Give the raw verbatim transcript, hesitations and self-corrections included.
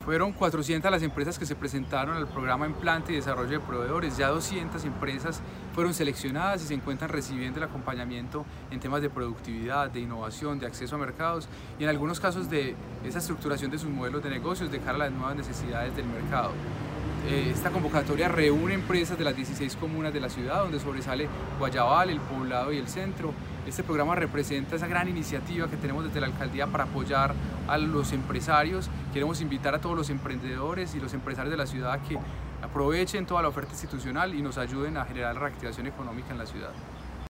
Fueron cuatrocientas las empresas que se presentaron al programa Implante y Desarrollo de Proveedores. Ya doscientas empresas fueron seleccionadas y se encuentran recibiendo el acompañamiento en temas de productividad, de innovación, de acceso a mercados y en algunos casos de esa estructuración de sus modelos de negocios de cara a las nuevas necesidades del mercado. Esta convocatoria reúne empresas de las dieciséis comunas de la ciudad, donde sobresale Guayabal, El Poblado y el Centro. Este programa representa esa gran iniciativa que tenemos desde la alcaldía para apoyar a los empresarios. Queremos invitar a todos los emprendedores y los empresarios de la ciudad a que aprovechen toda la oferta institucional y nos ayuden a generar la reactivación económica en la ciudad.